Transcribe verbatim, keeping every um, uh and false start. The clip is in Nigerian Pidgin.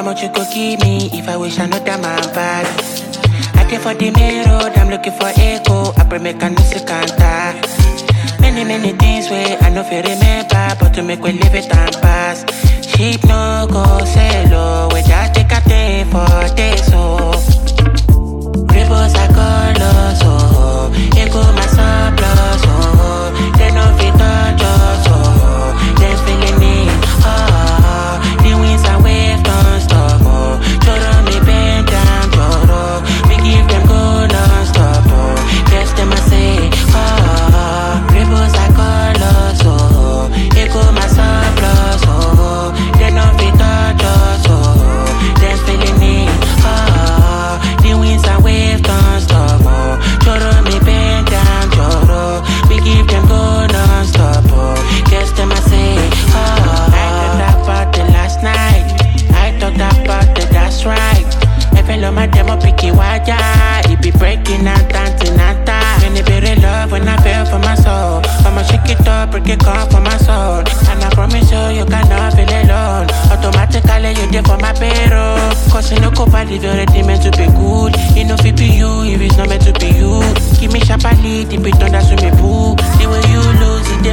much you could give me if I wish I know that my bad. I came for the main road, I'm looking for echo. I pray make a music canta. Many, many things where I know if you remember, but to make we live it and pass. Sheep no go sell, we just take a day for days, so. Rebels I call us, oh. Echo my surplus, oh. They no fit touch us, oh. They feeling me, oh. The winds and waves don't stop, oh. Choro me bend down, choro. We give them go non-stop, oh. Guess them I say, oh. Rebels I call us, oh. Echo my surplus, oh. They no fit touch us, oh. They feeling me, oh. The winds and waves don't stop, oh. Choro me bend down, choro. We give them go non-stop, oh. Guess them I say, oh. I talked about the last night. I talked about the that's right. I fell on my demo picky wire. It be breaking out, dancing out. When it be real love when I fell for my soul. I'ma shake it up, break it off for my soul. And I promise you, you cannot feel alone. Automatically you there for my payroll. Cause you know nobody if you're already meant to be good. You know if it be you, if it's not meant to be you. Give me sharply, deep it on that swimming pool. The way you lose it,